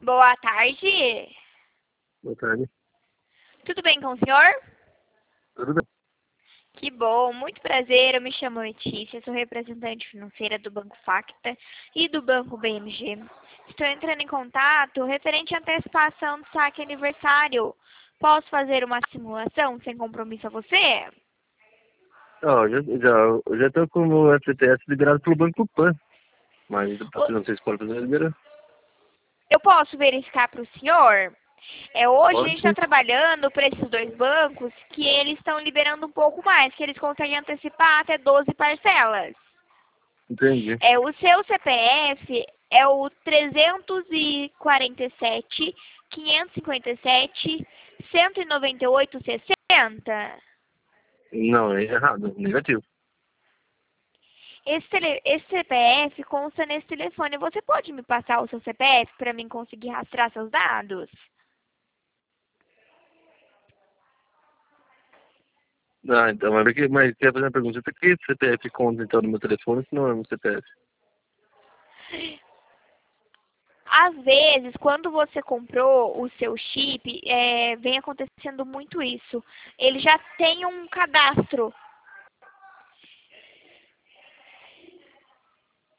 boa tarde. Boa tarde. Tudo bem com o senhor? Tudo bem? Que bom, muito prazer. Eu me chamo Letícia, sou representante financeira do Banco Facta e do Banco BMG. Estou entrando em contato referente à antecipação do saque aniversário. Posso fazer uma simulação sem compromisso a você? Ó, eu já tô com o FGTS liberado pelo Banco Pan, mas não sei se pode fazer liberar. Eu posso verificar para o senhor? Hoje a Pode gente está sim. trabalhando para esses dois bancos que eles estão liberando um pouco mais, que eles conseguem antecipar até 12 parcelas. Entendi. O seu CPF é o 347 557 198 60. Não, é errado, negativo. Esse CPF consta nesse telefone. Você pode me passar o seu CPF para mim conseguir rastrear seus dados? Ah, então, mas quer fazer uma pergunta? Por que CPF conta então no meu telefone se não é no CPF? Às vezes, quando você comprou o seu chip, vem acontecendo muito isso. Ele já tem um cadastro